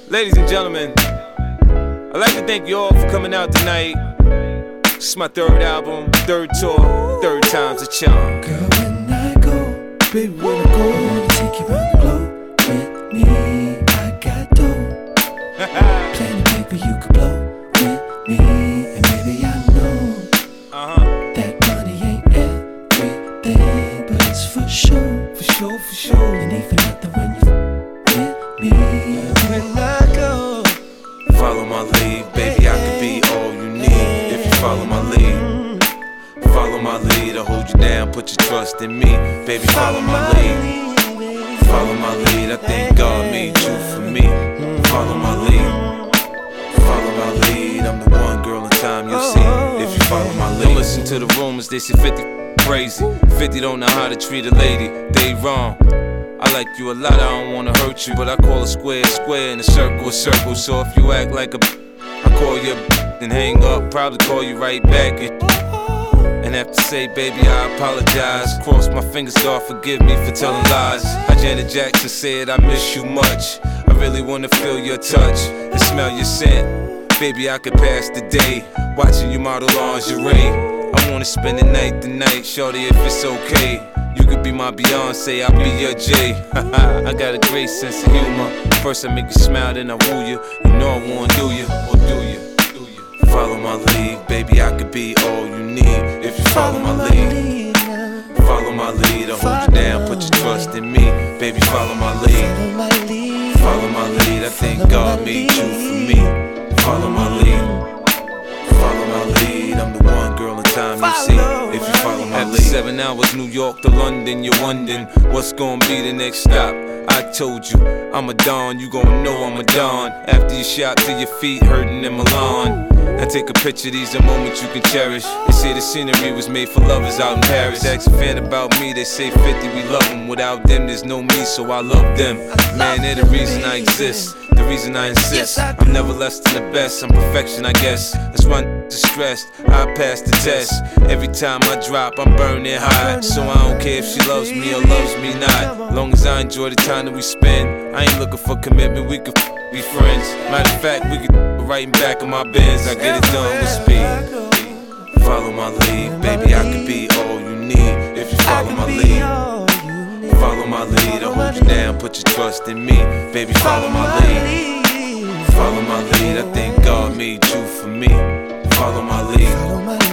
Ladies and gentlemen, I'd like to thank you all for coming out tonight. This is my third album, third tour, third time's a charm. Girl, when I go, baby, when I go, I wanna take you around the globe with me. I got dough, plenty paper you could blow with me. And baby, I know that money ain't everything, but it's for sure, for sure, for sure. And even nothing when you with me. When I go, follow my lead, baby, I could be all you need. If you follow my lead, follow my lead, I'll hold you down, put your trust in me. Baby, follow my lead, follow my lead, I think God made you for me. Follow my lead, follow my lead, I'm the one girl in time you'll see. If you follow my lead. Don't listen to the rumors, they say 50 crazy. 50 don't know how to treat a lady, they wrong. I like you a lot, I don't wanna hurt you, but I call a square and a circle. So if you act like a I call you a and hang up, probably call you right back and have to say, baby, I apologize. Cross my fingers, God forgive me for telling lies. How Janet Jackson said, I miss you much. I really wanna feel your touch and smell your scent. Baby, I could pass the day watching you model lingerie. I wanna spend the night, shorty, if it's okay. You could be my Beyonce, I'll be your Jay. I got a great sense of humor. First I make you smile, then I woo you. You know I wanna do you, or do you? Follow my lead, baby, I could be all you need. If you follow my lead, follow my lead, I'll hold you down, put your trust in me. Baby, follow my lead, follow my lead, I think God made you for me. Follow my lead, follow my lead, I'm the one girl in time you see. If you follow my lead. After 7 hours, New York to London, you're wondering what's gonna be the next stop. I told you, I'm a Don, you gon' know I'm a Don. After you shot till your feet hurting in Milan. Now take a picture, these are moments you can cherish. They say the scenery was made for lovers out in Paris. Ask a fan about me, they say 50, we love them. Without them, there's no me, so I love them. Man, they're the reason I exist, the reason I insist. I'm never less than the best, I'm perfection, I guess. That's why I'm stressed, I pass the test. Every time I drop, I'm burning hot. So I don't care if she loves me or loves me not. Long as I enjoy the time that we spend, I ain't looking for commitment, we could be friends. Matter of fact, we could right in back of my Benz, I get it done with speed. Follow my lead, baby, I could be all you need. If you follow my lead, follow my lead, I'll hold you down, put your trust in me. Baby, follow my lead, follow my lead, I think God made you for me. Follow my lead.